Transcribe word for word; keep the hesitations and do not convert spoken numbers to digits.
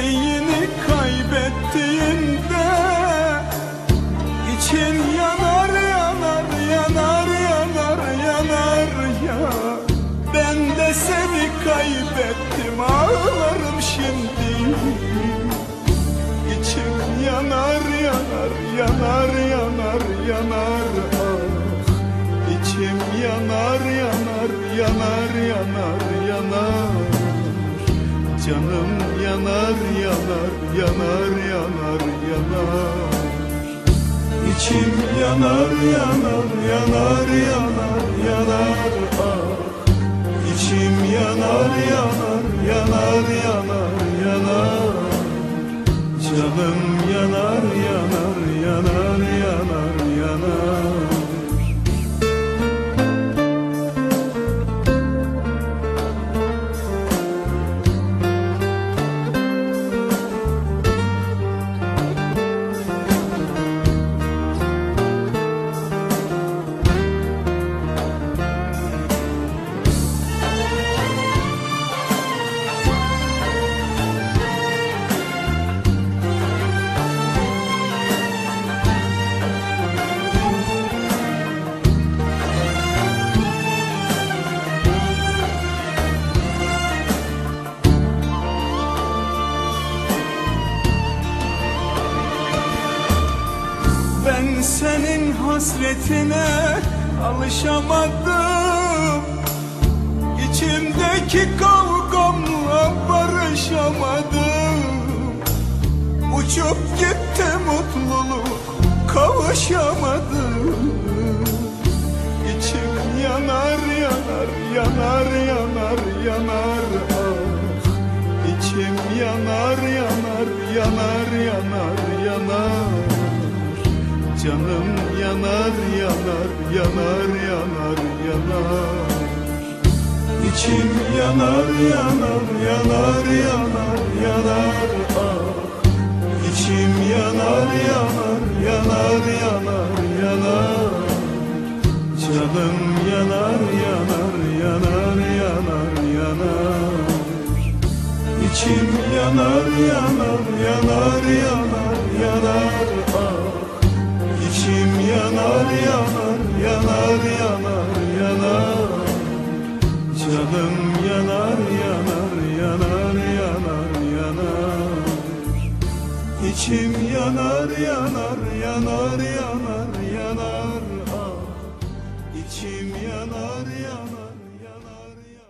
sevdiğini kaybettiğinde için yanar yanar yanar yanar yanar ya. Ben de seni kaybettim, ağlarım şimdi. İçim yanar yanar yanar yanar yanar ah. İçim yanar yanar yanar yanar yanar. Canım yanar yanar yanar yanar yanar. İçim yanar yanar yanar yanar yanar ah. İçim yanar yanar yanar yanar yanar. Canım yanar yanar yanar yanar yanar. Ben senin hasretine alışamadım. İçimdeki kavgamla barışamadım. Uçup gitti mutluluk, kavuşamadım. İçim yanar yanar yanar yanar yanar ah. İçim yanar yanar yanar yanar yanar. Canım yanar yanar yanar yanar yanar. İçim yanar yanar yanar yanar yanar ah. İçim yanar yanar yanar yanar yanar. Canım yanar yanar yanar yanar yanar. İçim yanar yanar yanar yanar yanar ah. İçim yanar yanar yanar yanar yanar. Canım yanar yanar yanar yanar yanar. İçim yanar yanar yanar yanar.